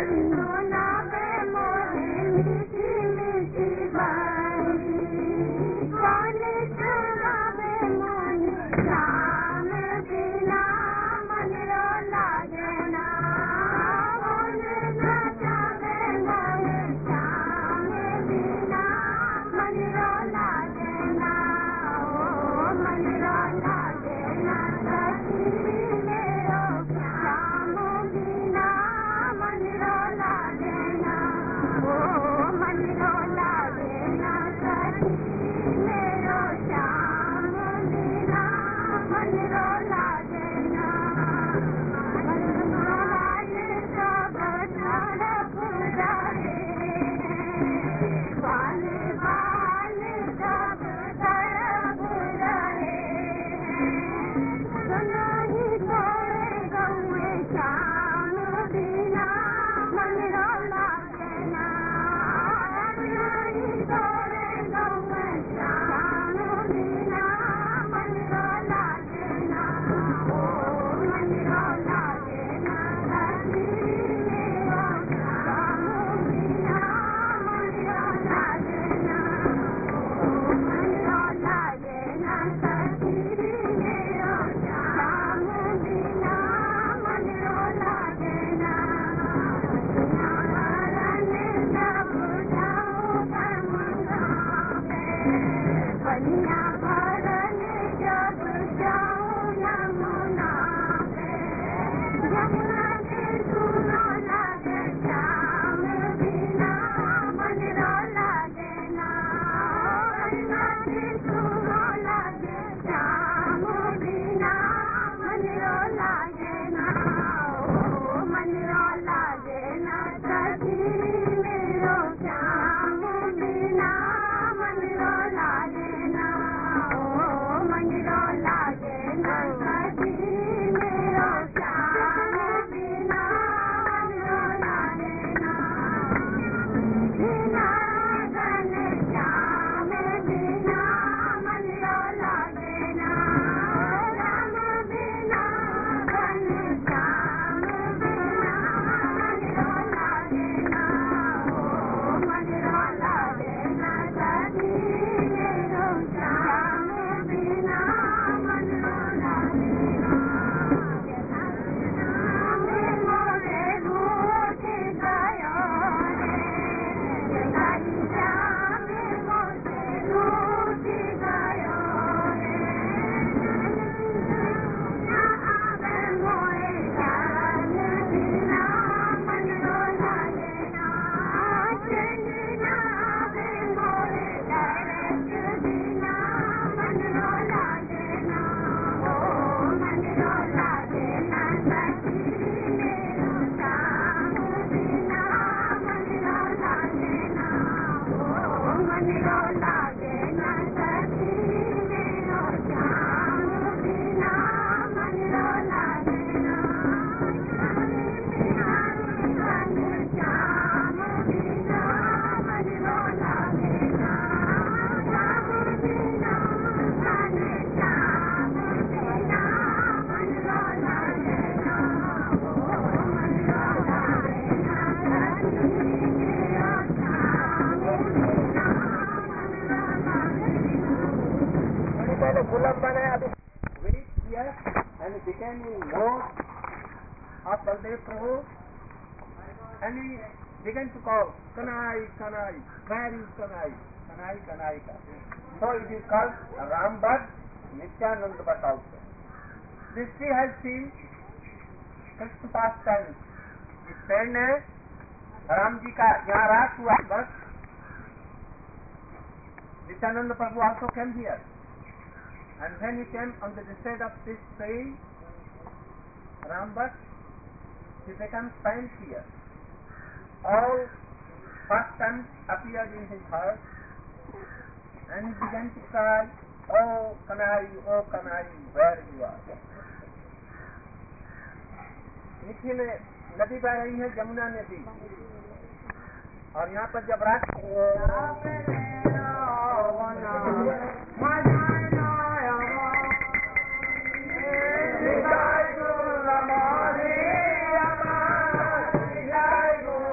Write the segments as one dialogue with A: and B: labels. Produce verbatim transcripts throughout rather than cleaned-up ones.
A: began to call Kanai, Kanai, where is Kanai, Kanai, Kanai. So it is called Ram Bhat, Nityananda Bhat also. This tree has seen Krishna pastimes. इस पेड़ ने राम जी का यहाँ रास हुआ बस. Nityananda Prabhu also came here, and when he came on the shade of this tree, Ram Bhat, he became faint here. All pastimes appeared in his heart, and he began to cry, "Oh Kanai, oh Kanai, where you are?" मीठी में नदी बह रही है, जमुना नदी, और यहाँ पर जब रात
B: Jai Guru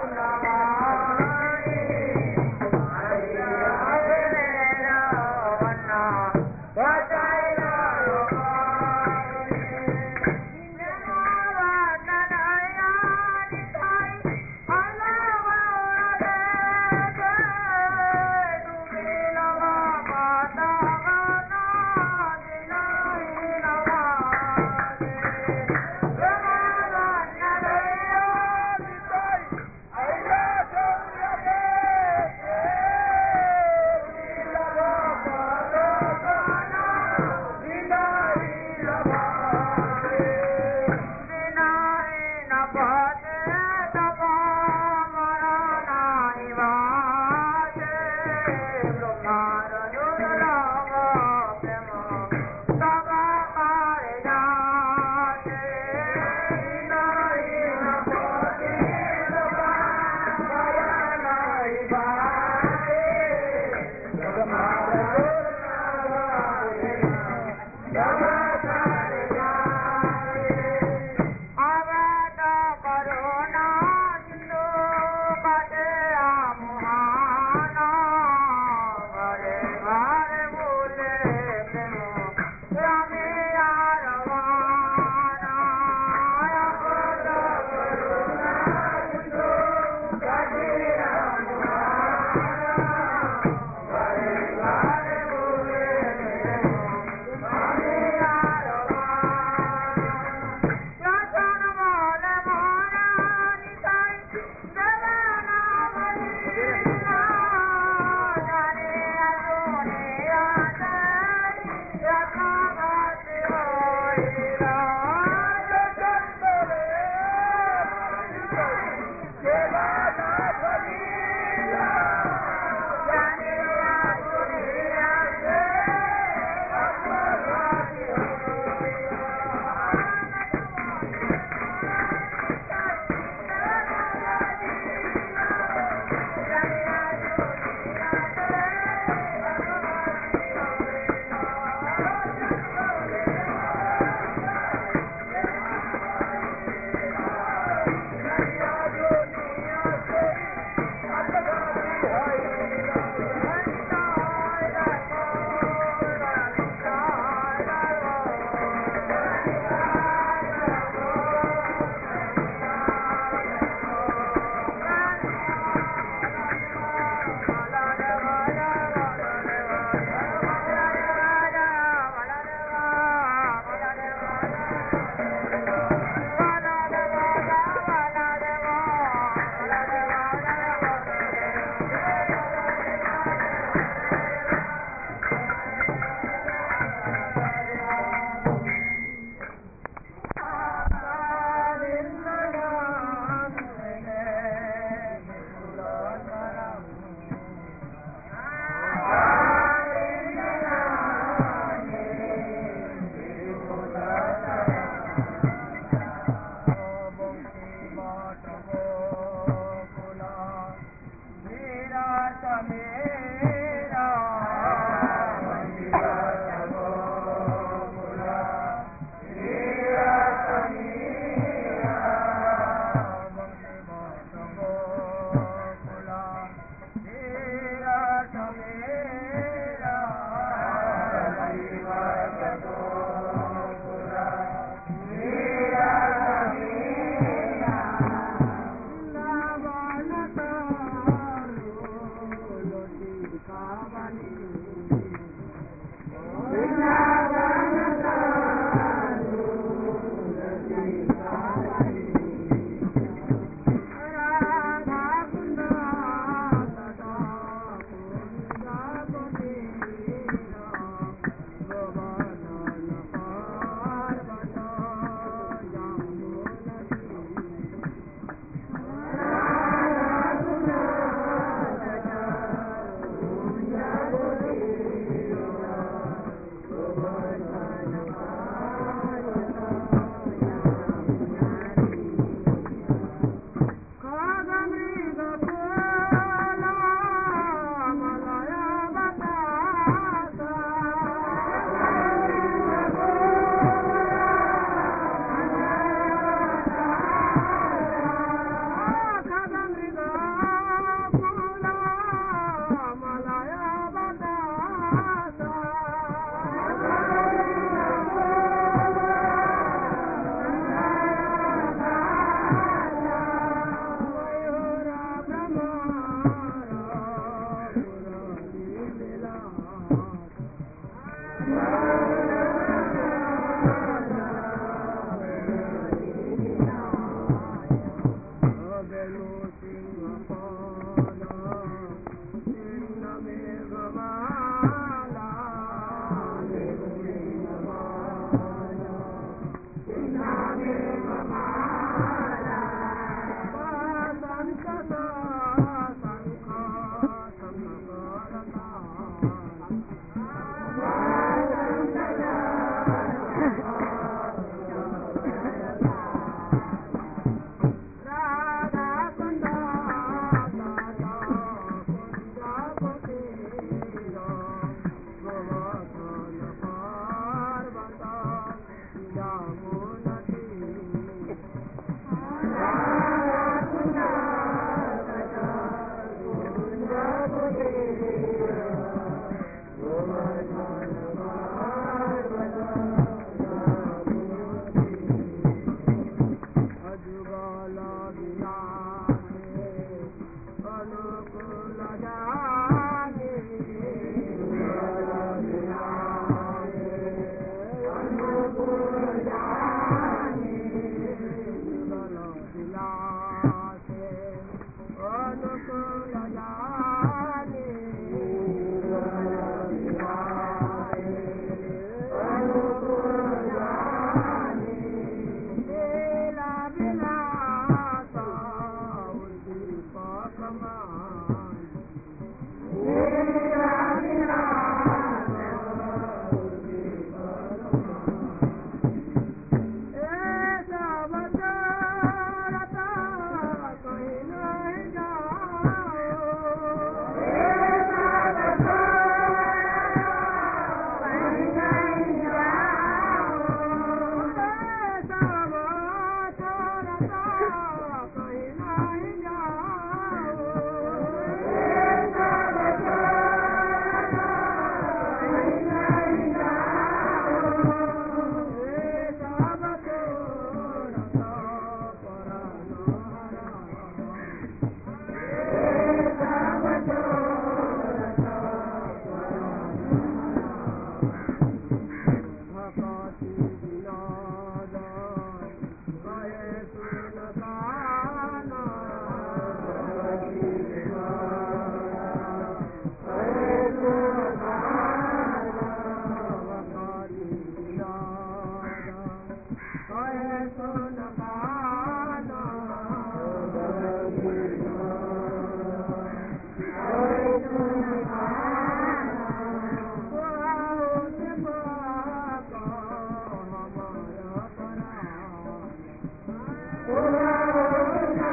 B: Oh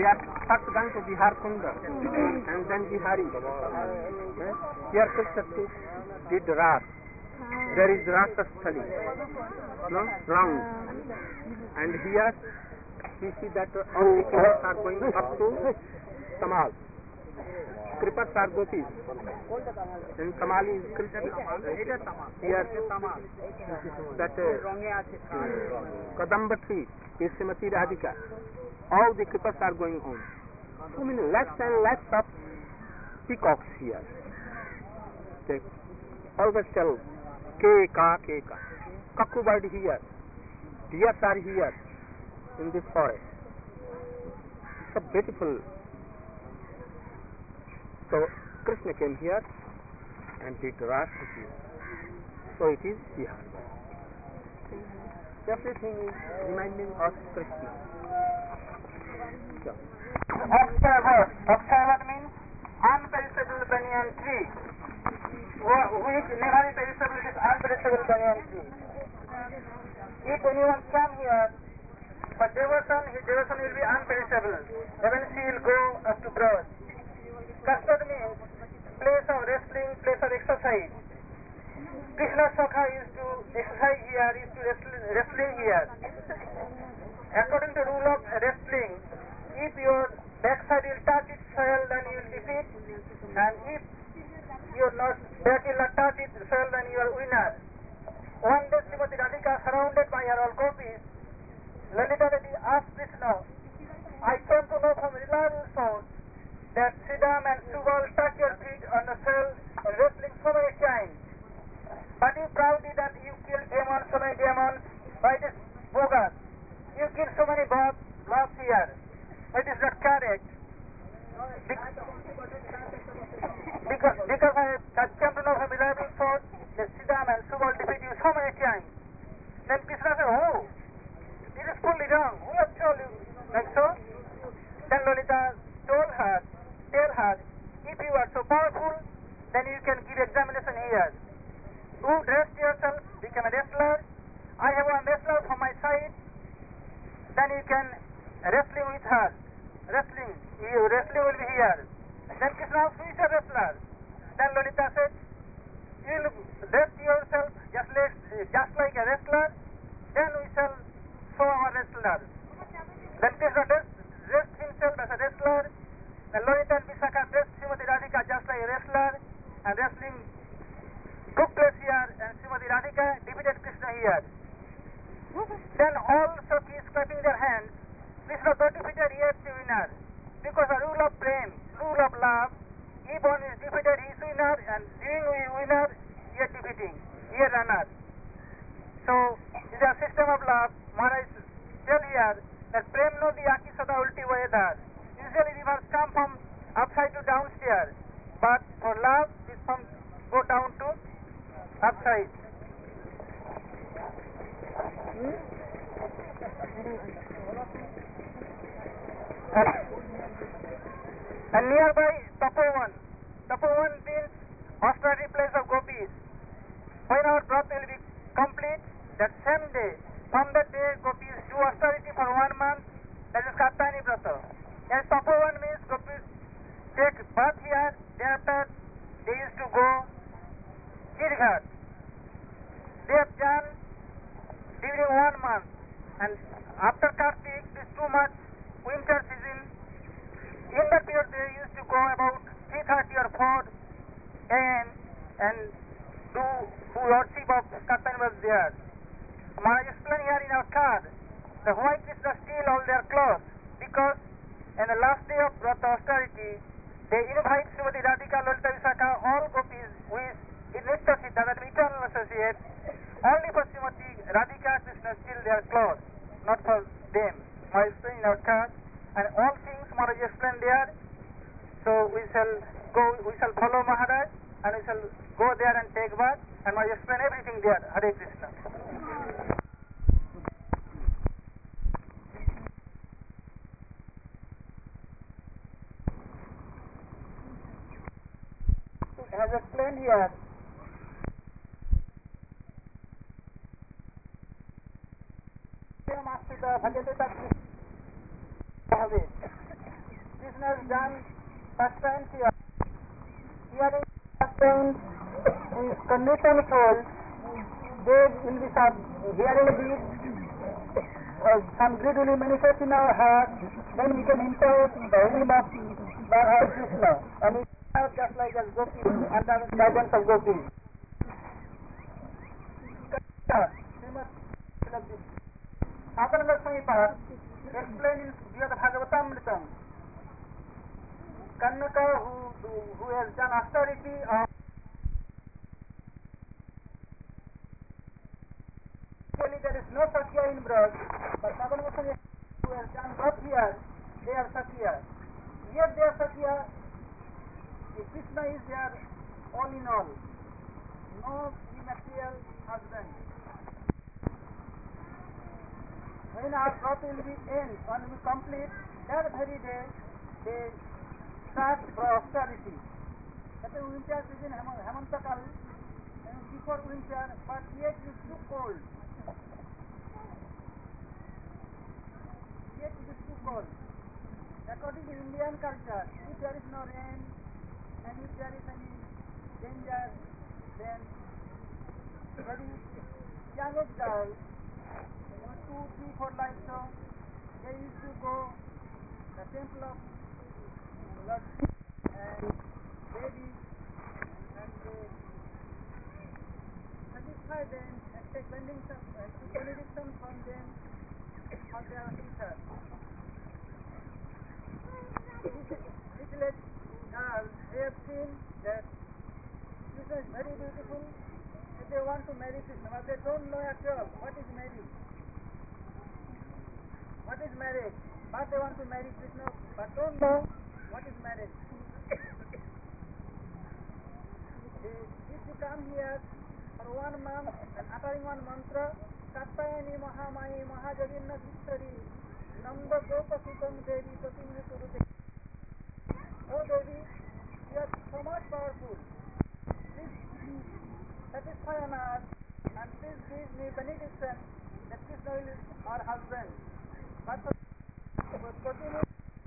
A: are first going to Bihar Kunda and then Bihari. Okay? Here Krishna did Ras. There is Rasa Sthali. No? Round. And here we see that all the kingdoms are going up to Tamal. Kripas are gopis. And Tamali is Krishna. Here that uh, Kadamba tree is Srimati Radhika. All the Kripas are going on. So many lakhs and lakhs of peacocks here. They always tell Ke ka ke ka. Kakku bird here. Deers are here in this forest. It's a beautiful. So Krishna came here and did Rasa here. So it is Bihar. Everything is reminding of Krishna. So.
B: Observer. Observer means unperishable banyan tree. Which never is perishable, it is unperishable banyan tree. If anyone come here for devotion, his devotion will be unperishable. Even he will go up to broad. Custard means place of wrestling, place of exercise. Krishna Sakha is to exercise here, is to wrestling here. According to rule of wrestling, if your backside will touch its soil, then you will defeat. And if your not back will not touch its soil, then you are winner. One day Srimati Radhika, surrounded by her all gopis, Lalita Devi asked Krishna, I came to know from reliable source that Sridham and Subal touch your feet on the soil and wrestling so many times. But you proudly that you killed demons, so many demons, by this bogus. You killed so many gods last year. It is not correct. Because, because, because I have come to know from reliable source that Sridham and Subal defeat you so many times. Then Krishna said, oh, this is fully wrong. Who has told you like so? Then Lalita told her, tell her, if you are so powerful, then you can give examination here. You dress yourself, become a wrestler. I have one wrestler from my side. Then you can wrestling with her. Wrestling, you wrestling will be here. Then Krishna asked, who is a wrestler? Then Lalita said, you will dress yourself just like, just like a wrestler. Then we shall show our wrestler. Then Krishna dressed, dressed himself as a wrestler. Then Lalita and Vishakha dressed Srimati Radhika just like a wrestler. And wrestling took place here. And Srimati Radhika defeated Krishna here. Then all Sakhis clapping their hands. Krishna got defeated, he is the winner. Because the rule of prem, rule of love, if one is defeated, he is winner, and being winner, he is defeating, he is runner. So, this is a system of love. Maharaj tell here that prem no di aki sada ulti vedar. Usually rivers come from upside to downstairs, but for love, this from go down to upside. Hmm? And, and nearby Tapovan. Tapovan means austerity place of gopis. When our Vrata will be complete, that same day, from that day gopis do austerity for one month, that is Kartani Vrata. And Tapovan means gopis take bath here, thereafter they used to go Girghat. They have done during one month. And after Kartik, this too much winter season, in that period they used to go about three thirty or four a m and do, do worship of Kartan was there. Maharaj explained here in our card that why Krishna steal all their clothes, because in the last day of Vrata austerity, they invite Srimati Radhika, Lalita Vishakha, all gopis with in Nitya Siddha, that eternal associate. Only for Srimati Radhika, Krishna steal their clothes, not for them. Maharaj explained in our card, and all things Maharaj explained there. So we shall go, we shall follow Maharaj, and we shall go there and take bath, and Maharaj explain everything there. Hare Krishna. Has explained here. Krishna is done first time here. Here is first time in condition soul, they will be some hearing this, uh, some greed will be manifest in our heart, then we can impose the name of Radha Krishna. And we have just like as Gopi under the guidance of Gopi. Sakananda Swami explained in Srimad Bhagavatamritam, Kannaka who, who has done austerity of actually there is no Sakya in Braj, but Sakananda Swami who has done both here, they are Sakya. Yet they are Sakya, if Krishna is their all in all, no immaterial husband. When our growth will be end, when we complete, that very day they start for austerity. That is winter season, Hemantakal, and before winter, but yet it is too cold. Yet it is too cold. According to Indian culture, if there is no rain, and if there is any danger, then very young girl, two, three, four lives so, they used to go the temple of Lord and baby and they satisfy them and take benediction and benediction from them for their future. This little girl, they have seen that Krishna is very beautiful and they want to marry Krishna, but they don't know at all what is marriage. What is marriage? But they want to marry Krishna, but don't know what is marriage. They used to come here for one month and uttering one mantra, Kattayani Mahamayi Mahajavinna Sistari, Nanda Gopa Sutam Devi Satimri Surute. Oh Devi, you are so much powerful. Please satisfy on us and please give me benediction that Krishna will be our husband. But for continue,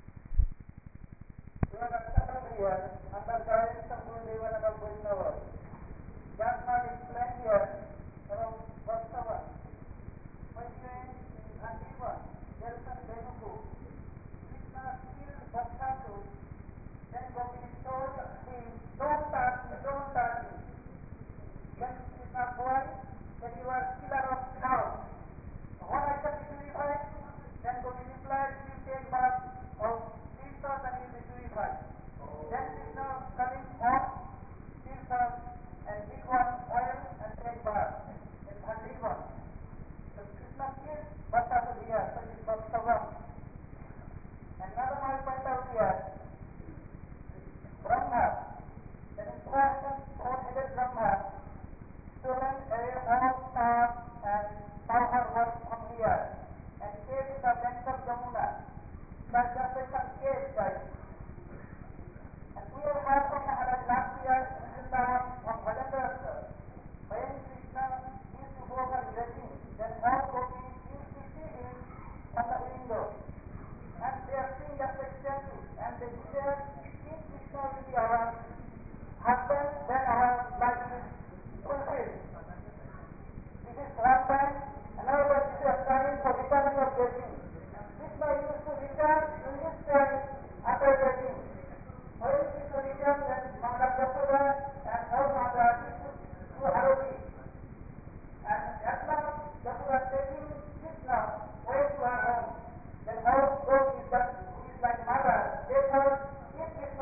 B: you are here under guidance of Guru Devananda Vaishnava. Just not explained here about Vaishnava. When you in Bhandiva, Jelsan Venuku, Krishna killed Bhaktatu, then Gopi told him, don't touch me, don't touch me. Then Krishna told that you are killer of cows. What I can purify? Then Gopi replied, you take bath of Tirthas and you will be purified. Then Krishna coming on Tirthas and big one oil and take bath in Bhandiva. So Krishna killed Bhaktatu here, so this is Bhaktava. Another point point out here, Brahma, that is four-headed Brahma, stolen away all staff and power work from here. And cave in the banks of Jamuna. That's just like some cave, guys. And we have heard from Maharaj last year in Vrindavan on Bhajandarasa. When Krishna used to go for drinking, then all gopis used to see him on the window. And they are seeing just like statue. And they declare, if Krishna will be our husband, then our life is fulfilled. This is one time. Another one is a sign for returning of blessing. Krishna used to return in his turn after blessing. When Krishna returned, then Mother Yashoda and all mothers used to do Arati. And at last, Yashoda taking Krishna away to her home. Then all those is that who is like mother, they thought, if Krishna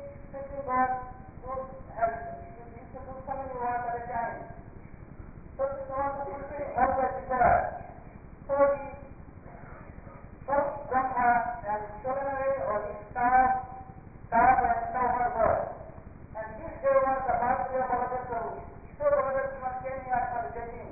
B: simply God would have used to do so many work at a time. So this was the fulfilling all the desire. So he took Brahma and stolen away all his staff, staff and Tauhar bird. And this day was the birthday of Baladev Prabhu. So Baladev Prabhu came here for the judging.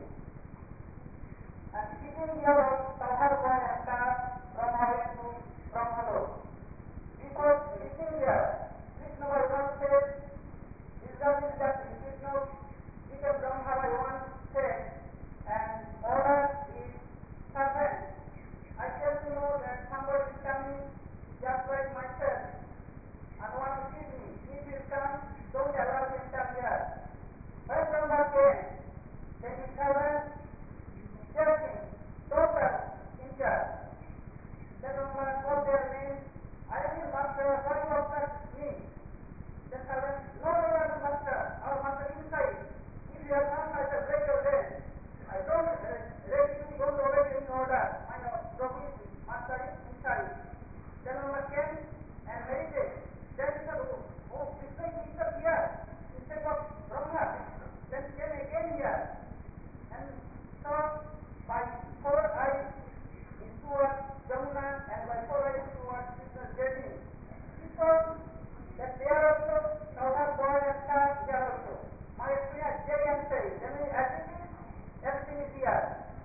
B: And keeping here Tauhar bird and staff, Brahma went to Brahmalok. Before reaching there, Krishna was not said, wisdom is that Krishna became Brahma by one said, and order is servant. I came to know that somebody is coming just like myself and want to see me. If he comes, don't allow him to come here. When Brahma came, then his servant, cherubim, total in charge. Then Brahma called their names. I am your master, why you observe me? The servant, no, no, you are the master, our master inside. If you have come, I shall break your leg. I don't uh, let you don't obey any order. My Prabhu is master is inside. Then Brahma came and meditated. Then he said, oh, oh Krishna is up here instead of Brahma. Then he came again here. And so by four eyes is towards Jamuna and by four eyes towards Krishna's journey. He saw that there also Tauhar boy and staff there also. My experience Jay and Say. Then he everything, everything is here.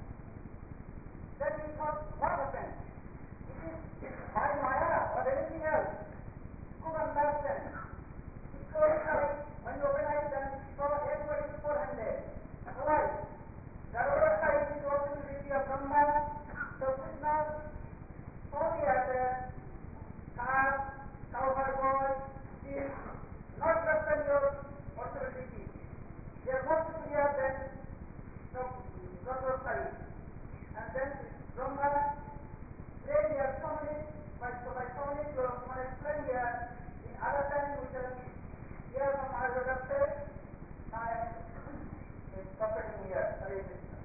B: Then he thought, what happened? It is my Maya or anything else. Could understand. He closed his eyes. When you open eyes, then he saw everybody is four-handed. Why? The other side is also the deity of Brahma. So Krishna saw the other calf, Tauhar boy, is not less than your authority. They are more superior than the other side. And then Brahma prayed here so many, by so by so many clothes, when I explain here, in other time we can hear from our brother say, I am interpreting here. Hare Krishna.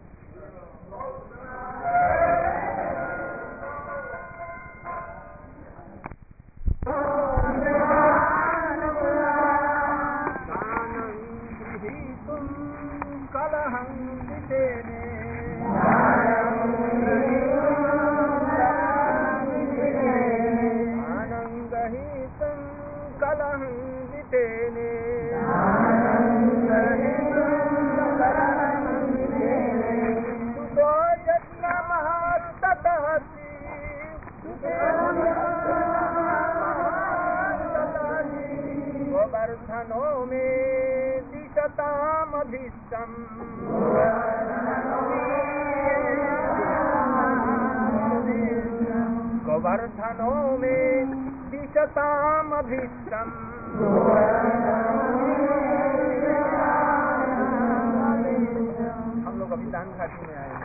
A: गोवर्धनो मे दिशतामभीष्टम् गोवर्धनो मे दिशतामभीष्टम् हम लोग अभी दान घाटी में आए हैं।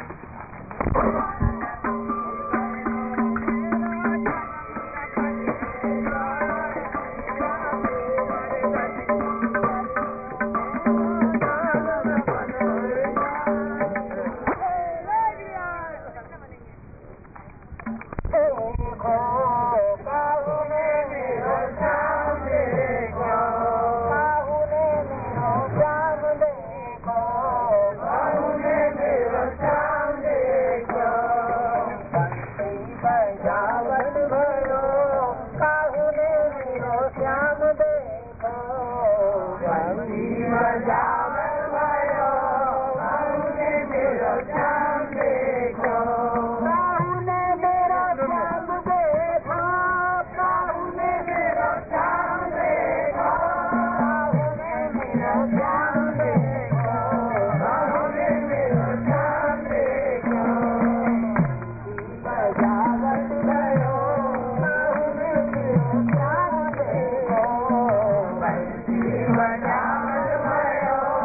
B: Bye.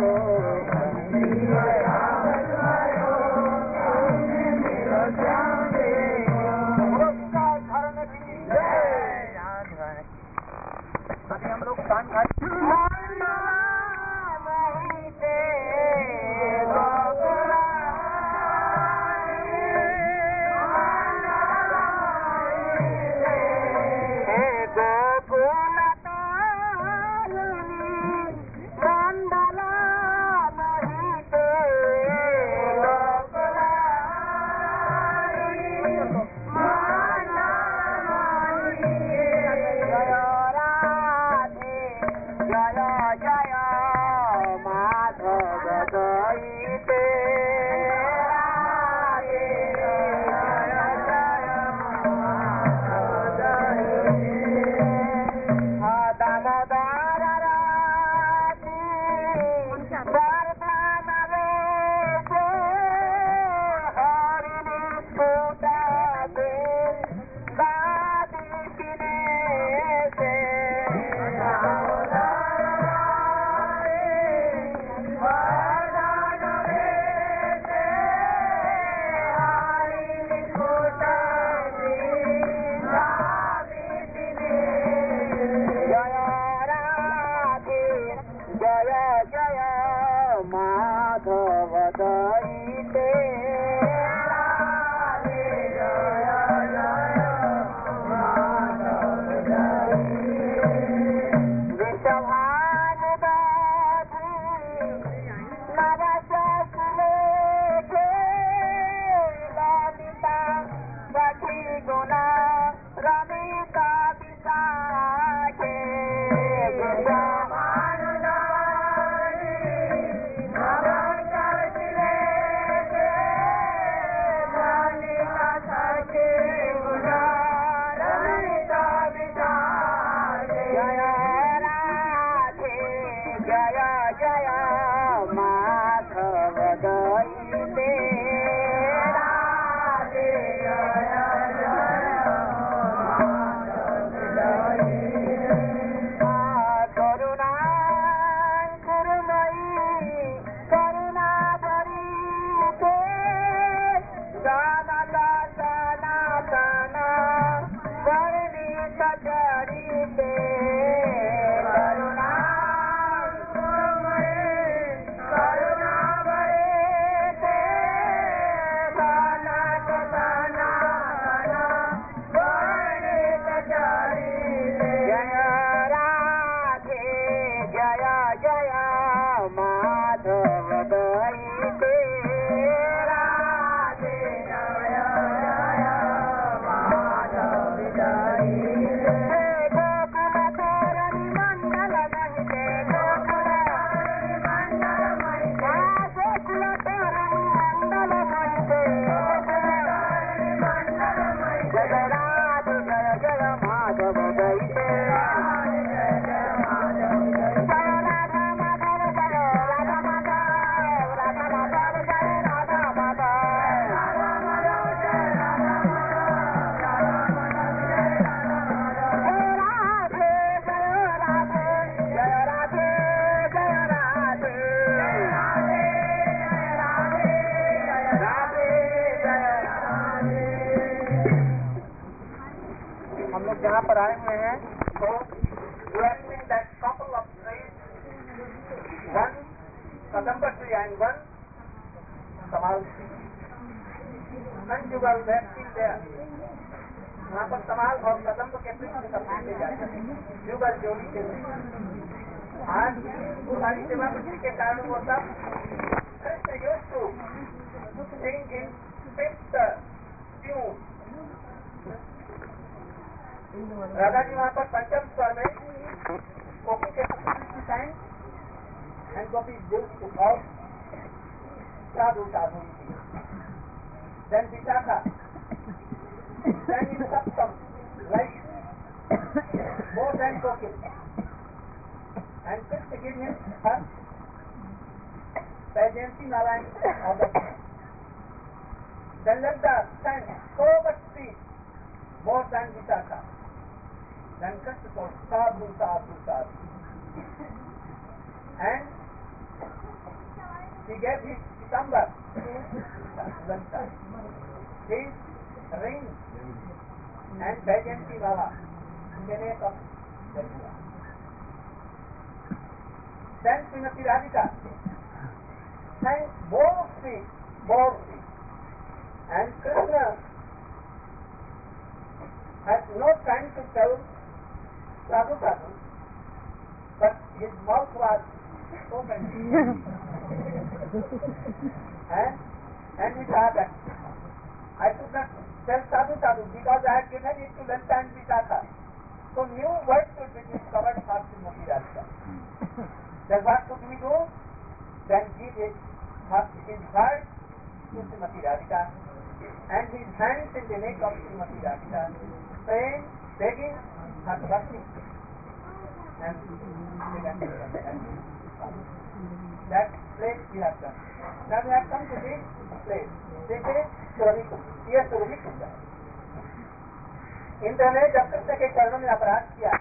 A: अभी हम लोग कान खा जहाँ पर आए हुए हैं तो that couple of trees, one kadamba tree and one tamal tree. Conjugal vaccine there. वहाँ पर तमाल और कदम्ब के वृक्ष सब देखे जाते हैं जुगल जोड़ी के आज तुम्हारी सेवा वृत्ति के कारण वो सब Krishna used to sing in fifth tune. Radha ji वहाँ पर पंचम स्वर में गोपी के time and Gopi used to sadhu sadhu then Vishakha then in Saptam, like more than Kokil. And Krishna gave him her Vajayanti Narayan on the top. Then let the sun so much speed, more than Vishaka. Then Krishna told sadhu, sadhu, sadhu. And he gave his Pitambar to Lanta. His ring and Vajanti Baba in the neck of Lanta. Then Srimati Radhika sang more sweet, more sweet. And Krishna has no time to tell sadhu sadhu, but his mouth was open. and, and he thought that I could not tell sadhu sadhu because I had given it to Lanta and Vitaka. So new words should be discovered for Srimati Radhika. Then what could we do? Then give his, his heart to Srimati Radhika and his hands in the neck of Srimati Radhika, praying, begging her blessing. And that place we have done. Now we have come to this place. This is Surabhikunda. Here Surabhikunda. Indra ने जब कृष्ण के चरणों में अपराध किया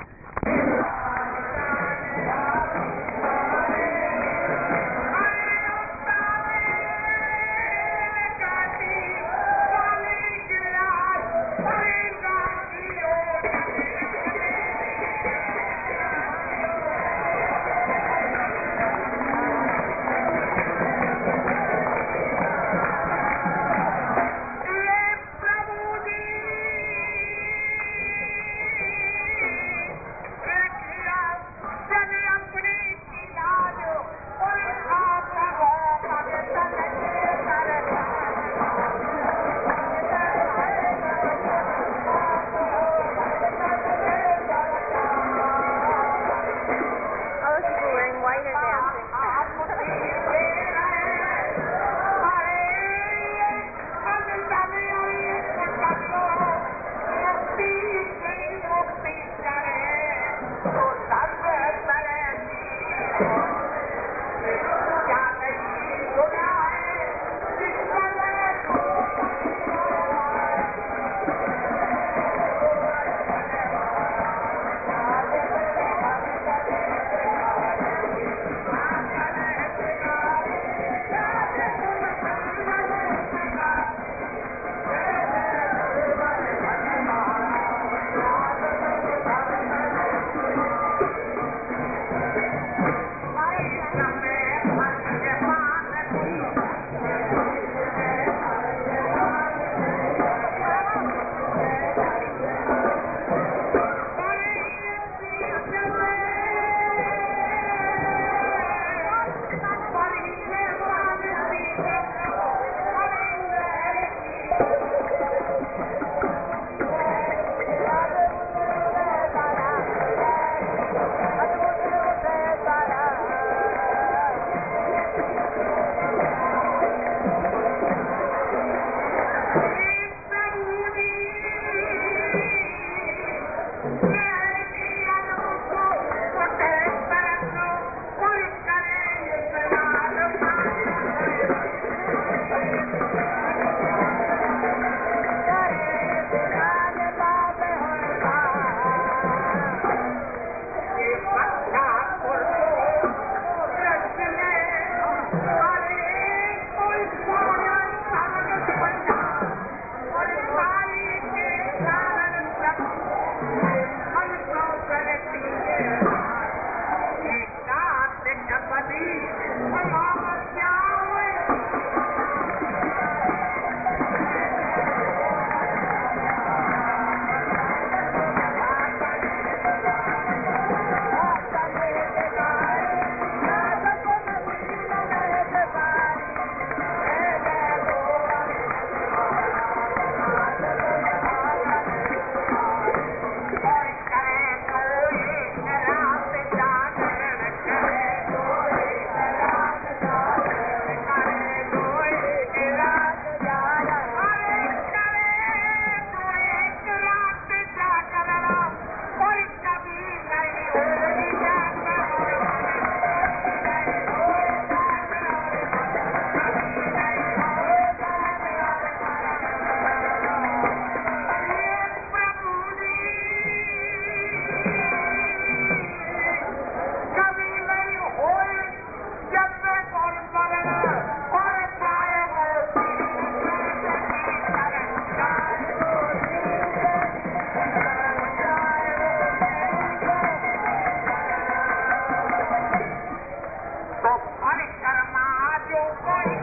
B: Good morning.